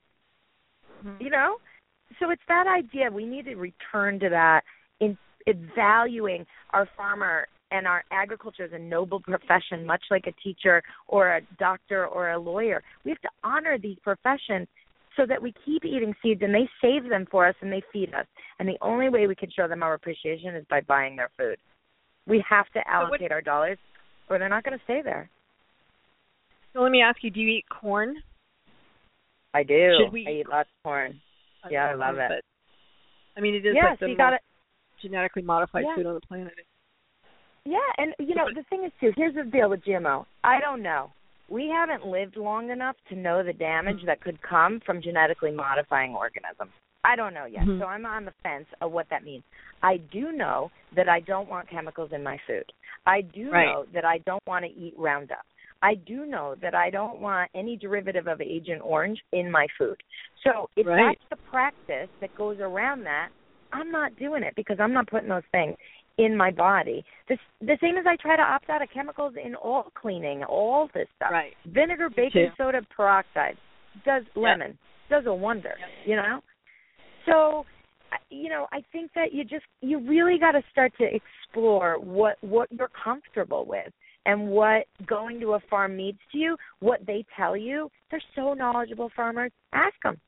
So it's that idea. We need to return to that in valuing our farmer and our agriculture as a noble profession, much like a teacher or a doctor or a lawyer. We have to honor these professions so that we keep eating seeds, and they save them for us and they feed us. And the only way we can show them our appreciation is by buying their food. We have to allocate our dollars, or they're not going to stay there. So let me ask you, do you eat corn? I do. I eat lots of corn. Yeah, I love it. But, I mean, it is like the most genetically modified food on the planet. Yeah, and, the thing is, too, here's the deal with GMO. I don't know. We haven't lived long enough to know the damage that could come from genetically modifying organisms. I don't know yet, so I'm on the fence of what that means. I do know that I don't want chemicals in my food. I do know that I don't want to eat Roundup. I do know that I don't want any derivative of Agent Orange in my food. So if that's the practice that goes around that, I'm not doing it because I'm not putting those things in my body. The same as I try to opt out of chemicals in all cleaning, all this stuff. Right. Vinegar, baking soda, peroxide, does lemon, does a wonder, So, I think that you really got to start to explore what you're comfortable with and what going to a farm means to you, what they tell you. They're so knowledgeable, farmers. Ask them.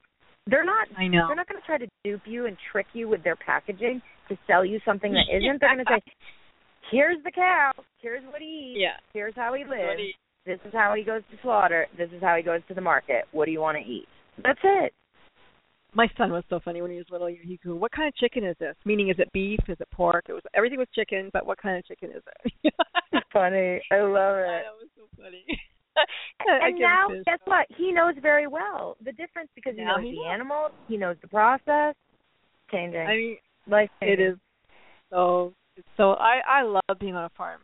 They're not. I know. They're not going to try to dupe you and trick you with their packaging to sell you something that isn't. They're going to say, "Here's the cow. Here's what he eats. Yeah. Here's how he lives. This is how he goes to slaughter. This is how he goes to the market. What do you want to eat?" That's it. My son was so funny when he was little. He go, "What kind of chicken is this?" Meaning, is it beef? Is it pork? Everything was chicken, but what kind of chicken is it? Funny. I love it. That was so funny. And now, guess what? He knows very well the difference because he knows the animals. He knows the process. Changing. I mean, life changing. It is so. I love being on a farm.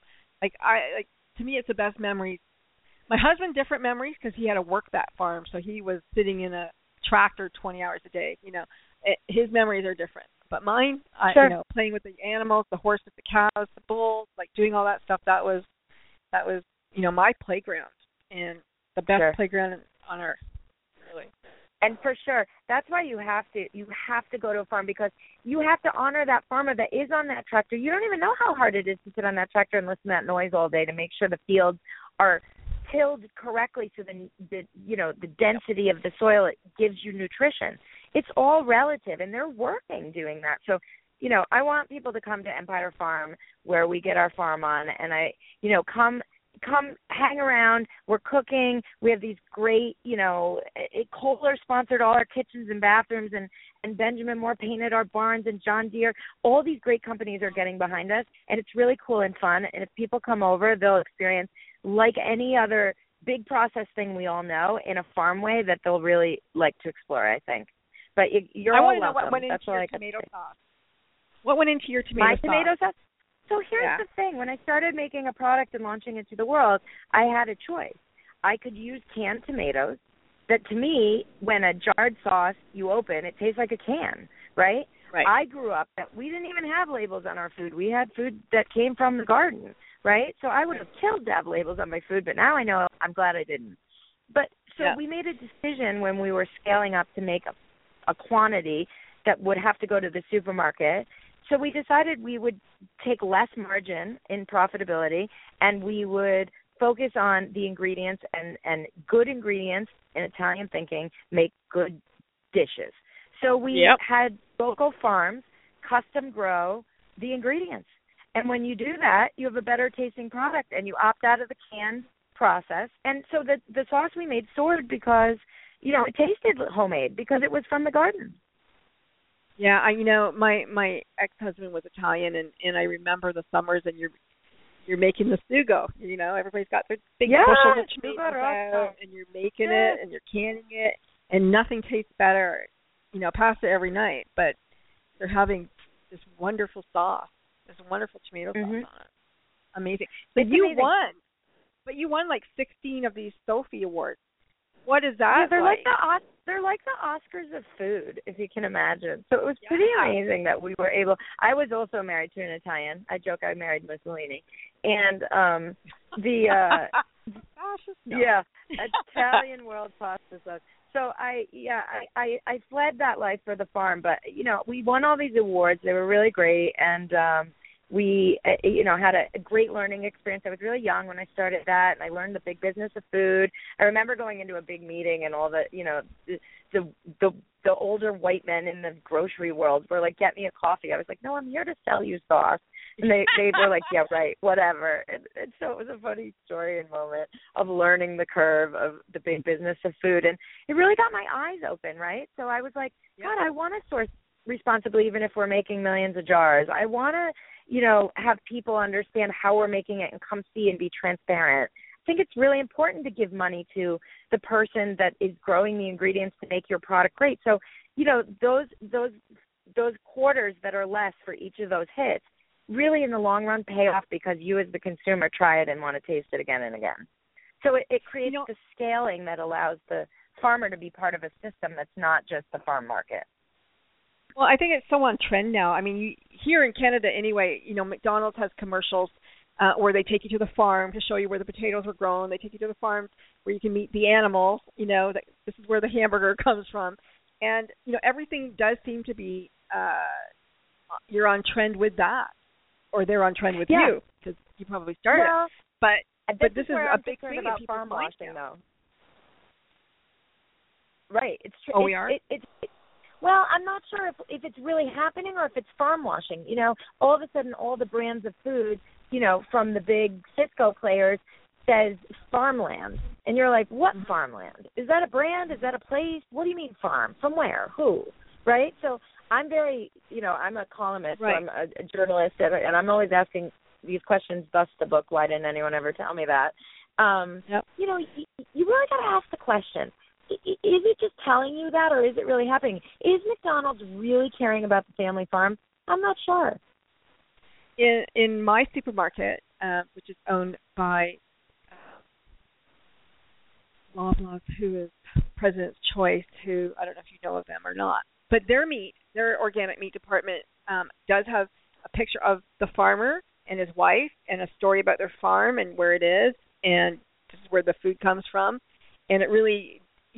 To me, it's the best memories. My husband, different memories because he had to work that farm, so he was sitting in a tractor 20 hours a day. His memories are different. But mine, playing with the animals, the horses, the cows, the bulls, doing all that stuff. That was my playground and the best playground on earth, really. And for sure, that's why you have to go to a farm because you have to honor that farmer that is on that tractor. You don't even know how hard it is to sit on that tractor and listen to that noise all day to make sure the fields are tilled correctly so the density of the soil, it gives you nutrition. It's all relative, and they're working doing that. So, I want people to come to Empire Farm where we get our farm on, and come hang around. We're cooking. We have these great, Kohler sponsored all our kitchens and bathrooms, and Benjamin Moore painted our barns, and John Deere. All these great companies are getting behind us, and it's really cool and fun. And if people come over, they'll experience, like any other big process thing we all know, in a farm way that they'll really like to explore, I think. But you're all welcome. I want to know what went into your tomato sauce. What went into your tomato sauce? My tomato sauce? So here's the thing. When I started making a product and launching it to the world, I had a choice. I could use canned tomatoes that, to me, when a jarred sauce you open, it tastes like a can, right? Right. I grew up that we didn't even have labels on our food. We had food that came from the garden, right? So I would have killed to have labels on my food, but now I know I'm glad I didn't. But so we made a decision when we were scaling up to make a quantity that would have to go to the supermarket. So we decided we would take less margin in profitability, and we would focus on the ingredients, and good ingredients in Italian thinking make good dishes. So we had local farms custom grow the ingredients. And when you do that, you have a better tasting product, and you opt out of the canned process. And so the sauce we made soared because, it tasted homemade because it was from the garden. Yeah, my ex-husband was Italian, and I remember the summers, and you're making the sugo. Everybody's got their big bushels of tomatoes out, and you're making it, and you're canning it, and nothing tastes better. Pasta every night, but they're having this wonderful sauce, this wonderful tomato sauce on it. Amazing. But you won. But you won 16 of these Sophie Awards. What is that? Yeah, they're like the Oscars of food, if you can imagine. So it was pretty amazing that we were able. I was also married to an Italian. I joke I married Mussolini, and Italian world pasta sauce. So I fled that life for the farm, but we won all these awards. They were really great, and we had a great learning experience. I was really young when I started that, and I learned the big business of food. I remember going into a big meeting, and all the older white men in the grocery world were like, "Get me a coffee." I was like, "No, I'm here to sell you sauce." And they were like, "Yeah, right, whatever." And so it was a funny story and moment of learning the curve of the big business of food. And it really got my eyes open, right? So I was like, God, I want to source responsibly even if we're making millions of jars. I want to, have people understand how we're making it and come see and be transparent. I think it's really important to give money to the person that is growing the ingredients to make your product great. So, those quarters that are less for each of those hits really in the long run pay off because you as the consumer try it and want to taste it again and again. So it creates the scaling that allows the farmer to be part of a system that's not just the farm market. Well, I think it's so on trend now. I mean, here in Canada anyway, McDonald's has commercials where they take you to the farm to show you where the potatoes were grown. They take you to the farm where you can meet the animals, that this is where the hamburger comes from. And, everything does seem to be you're on trend with that, or they're on trend with you because you probably started. Well, but this is a big thing about farm washing, though. right. It's true. Oh, we are? Well, I'm not sure if it's really happening or if it's farm washing. All of a sudden, all the brands of food, from the big Cisco players says farmland. And you're like, what farmland? Is that a brand? Is that a place? What do you mean farm? From where? Who? Right? So I'm very, I'm a columnist, right. So I'm a journalist, and I'm always asking these questions, thus the book, why didn't anyone ever tell me that? Yep. You really got to ask the question. Is it just telling you that, or is it really happening? Is McDonald's really caring about the family farm? I'm not sure. In my supermarket, which is owned by Loblaws, who is President's Choice, who I don't know if you know of them or not, but their organic meat department does have a picture of the farmer and his wife and a story about their farm and where it is and this is where the food comes from. And it really,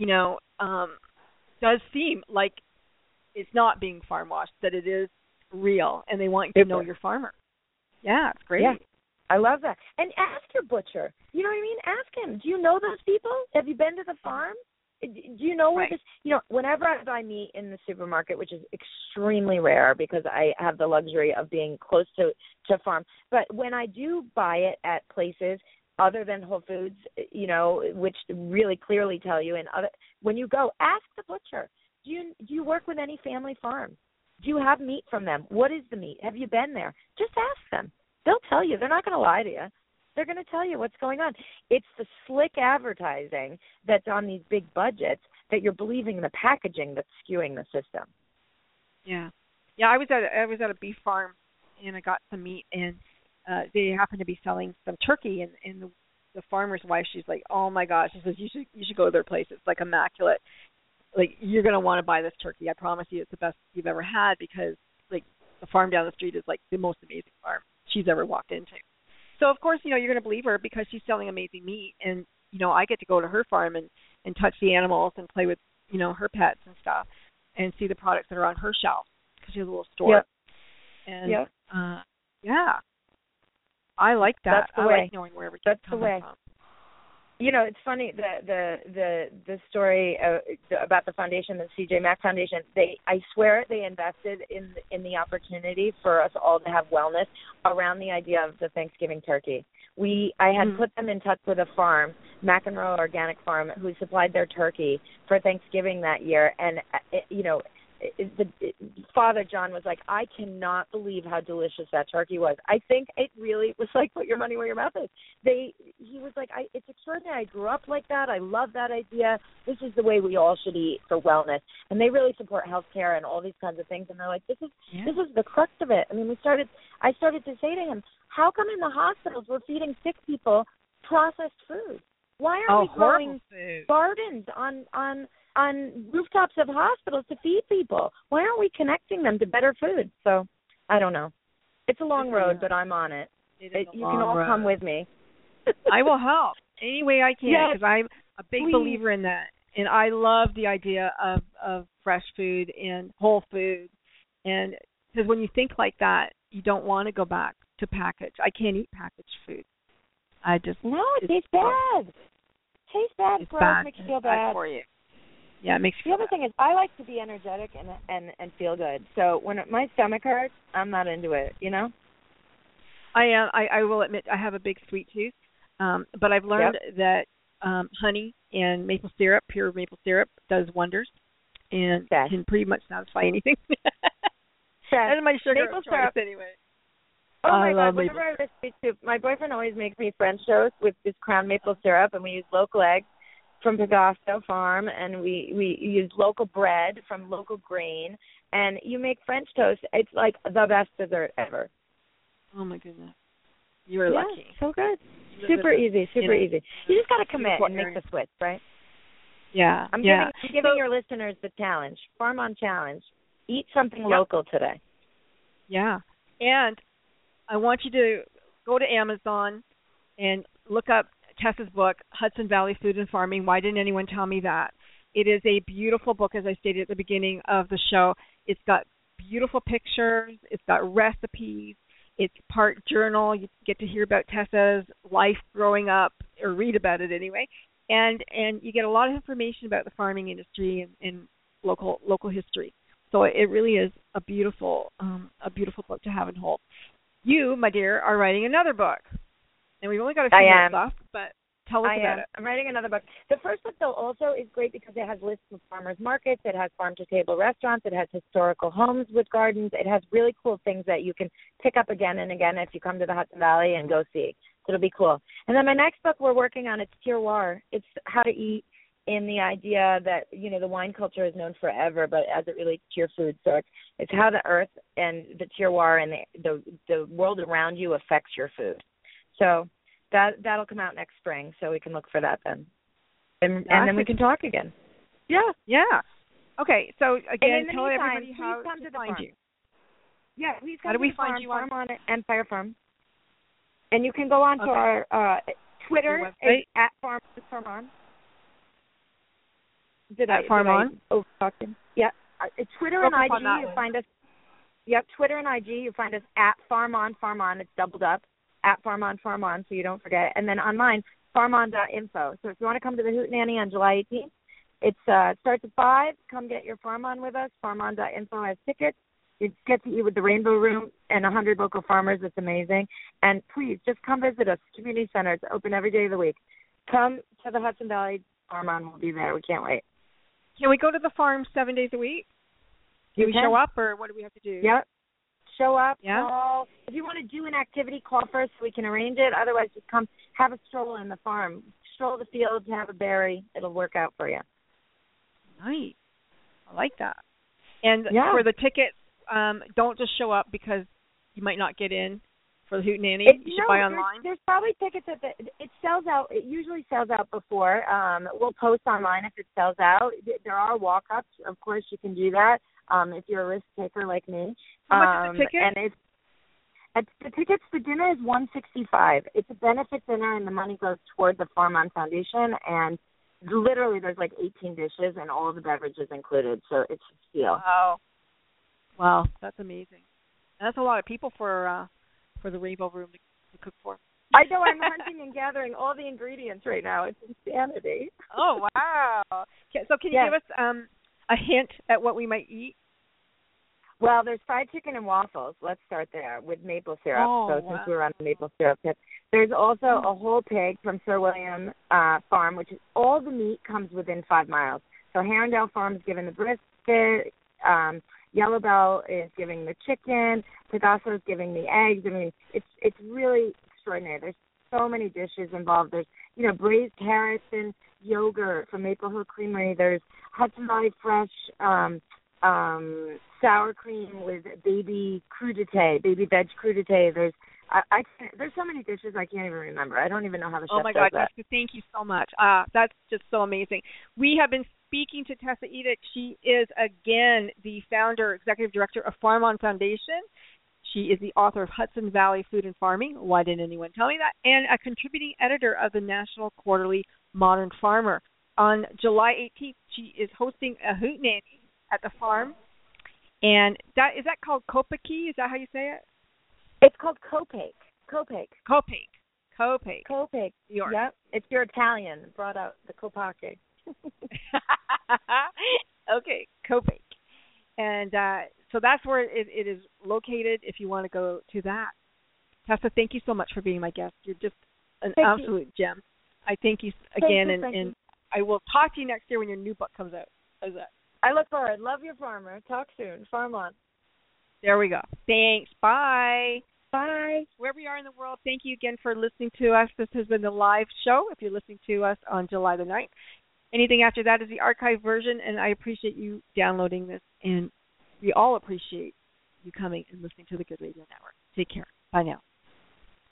does seem like it's not being farm washed, that it is real, and they want you to know your farmer. Yeah, it's great. Yeah, I love that. And ask your butcher. You know what I mean? Ask him. Do you know those people? Have you been to the farm? Do you know where this? Whenever I buy meat in the supermarket, which is extremely rare because I have the luxury of being close to farm, but when I do buy it at places other than Whole Foods, which really clearly tell you, when you go, ask the butcher, do you work with any family farms? Do you have meat from them? What is the meat? Have you been there? Just ask them. They'll tell you. They're not going to lie to you. They're going to tell you what's going on. It's the slick advertising that's on these big budgets that you're believing in the packaging that's skewing the system. Yeah. Yeah, I was at a beef farm, and I got some meat, and they happened to be selling some turkey, and the farmer's wife, she's like, oh my gosh, she says, you should go to their place. It's like immaculate. Like, you're going to want to buy this turkey. I promise you it's the best you've ever had, because like the farm down the street is like the most amazing farm she's ever walked into. So of course, you're going to believe her because she's selling amazing meat, and I get to go to her farm and touch the animals and play with her pets and stuff and see the products that are on her shelf because she has a little store. Yep. And yeah. I like that. That's the I way. like knowing where everything's That's coming the way. from. It's funny the story about the foundation, the CJ Mack Foundation. I swear they invested in the opportunity for us all to have wellness around the idea of the Thanksgiving turkey. I had put them in touch with a farm, McEnroe Organic Farm, who supplied their turkey for Thanksgiving that year, and Father John was like, I cannot believe how delicious that turkey was. I think it really was like, put your money where your mouth is. He was like, it's extraordinary. I grew up like that. I love that idea. This is the way we all should eat for wellness. And they really support healthcare and all these kinds of things. And they're like, this is the crux of it. I mean, I started to say to him, how come in the hospitals we're feeding sick people processed food? Why aren't we growing gardens on rooftops of hospitals to feed people? Why aren't we connecting them to better food? So, I don't know. It's a long road, but I'm on it. You can all come with me. I will help any way I can, because I'm a big believer in that. And I love the idea of fresh food and whole food. And because when you think like that, you don't want to go back to package. I can't eat packaged food. It tastes bad. Tastes bad. It's bad. Makes you feel bad for you. Yeah, it makes you feel bad. The other thing is, I like to be energetic and feel good. So when my stomach hurts, I'm not into it. I am. I will admit I have a big sweet tooth, but I've learned that honey and maple syrup, pure maple syrup, does wonders and can pretty much satisfy anything. That's my sugar of choice anyway. Oh my God! Whenever I make sweet soup, my boyfriend always makes me French toast with this Crown maple syrup, and we use local eggs from Pigasto Farm, and we use local bread from local grain, and you make French toast. It's like the best dessert ever. Oh my goodness, you're lucky. So good. Super easy. You just got to commit and make the switch, right? Yeah. I'm giving your listeners the challenge. Farm on challenge. Eat something local today. Yeah, and I want you to go to Amazon and look up Tessa's book, Hudson Valley Food and Farming. Why didn't anyone tell me that? It is a beautiful book, as I stated at the beginning of the show. It's got beautiful pictures. It's got recipes. It's part journal. You get to hear about Tessa's life growing up, or read about it anyway. and you get a lot of information about the farming industry and local history. So it really is a beautiful book to have and hold. You, my dear, are writing another book, and we've only got a few minutes left, but tell us about it. I'm writing another book. The first book, though, also is great because it has lists of farmers markets, it has farm-to-table restaurants, it has historical homes with gardens, it has really cool things that you can pick up again and again if you come to the Hudson Valley and go see. So it'll be cool. And then my next book we're working on, it's terroir. It's how to eat in the idea that, you know, the wine culture is known forever, but as it relates to your food. So it's how the earth and the terroir and the world around you affects your food. So that'll come out next spring, so we can look for that then. And then we can talk again. Yeah. Yeah. Okay, so again, tell meantime, everybody how to find you. Yeah, please come how do we to the find you farm on Empire Farm. And you can go on to our Twitter at Farm. Overtalking? Yeah. Twitter and IG, you find us. Yep, Twitter and IG, you find us at Farm On. It's doubled up, at Farm On, so you don't forget. And then online, farmon.info. So if you want to come to the Hootenanny on July 18th, it starts at 5. Come get your Farm On with us. Farmon.info has tickets. You get to eat with the Rainbow Room and 100 local farmers. It's amazing. And please, just come visit us. Community Center. It's open every day of the week. Come to the Hudson Valley Farm On. We'll be there. We can't wait. Can we go to the farm 7 days a week? Do we show up, or what do we have to do? Yep. Show up. Yeah. Call. If you want to do an activity, call first so we can arrange it. Otherwise, just come have a stroll in the farm. Stroll the fields, have a berry. It'll work out for you. Nice. I like that. And for the tickets, don't just show up because you might not get in for the Hootenanny. You should buy online. There's probably tickets it sells out. It usually sells out before. We'll post online if it sells out. There are walk-ups. Of course, you can do that if you're a risk taker like me. How much is the ticket? And the tickets for dinner is $165. It's a benefit dinner, and the money goes toward the Farm On Foundation. And literally, there's like 18 dishes, and all of the beverages included. So it's a steal. Wow, that's amazing. And that's a lot of people for the Rainbow Room to cook for. I know. I'm hunting and gathering all the ingredients right now. It's insanity. Oh, wow. So can you give us a hint at what we might eat? Well, there's fried chicken and waffles. Let's start there with maple syrup. Since we're on the maple syrup tip. There's also a whole pig from Sir William Farm, which is all the meat comes within 5 miles. So Herondale Farm is giving the brisket. Yellow Bell is giving the chicken. Pegaso is giving the eggs. I mean, it's really extraordinary. There's so many dishes involved. There's, braised carrots and yogurt from Maple Hill Creamery. There's Hudson Valley Fresh sour cream with baby crudité, baby veg crudité. There's so many dishes I can't even remember. I don't even know how the chef does that. Oh, my God, Jessica, thank you so much. That's just so amazing. We have been speaking to Tessa Edick. She is, again, the founder, executive director of Farm On Foundation. She is the author of Hudson Valley Food and Farming, Why Didn't Anyone Tell Me That?, and a contributing editor of the National Quarterly Modern Farmer. On July 18th, she is hosting a Hootenanny at the farm. And is that called Kopeke? Is that how you say it? It's called Kopeke. Kopeke. Yep. If you're Italian, brought out the Kopake. Okay, Kopeke. And so that's where it is located if you want to go to that. Tessa, thank you so much for being my guest. You're just an absolute gem. I thank you again, and I will talk to you next year when your new book comes out. How's that? I look forward. Love your farmer. Talk soon. Farm On. There we go. Thanks. Bye. Bye. Wherever you are in the world, thank you again for listening to us. This has been the live show, if you're listening to us on July the 9th. Anything after that is the archive version, and I appreciate you downloading this, and we all appreciate you coming and listening to the Good Radio Network. Take care. Bye now.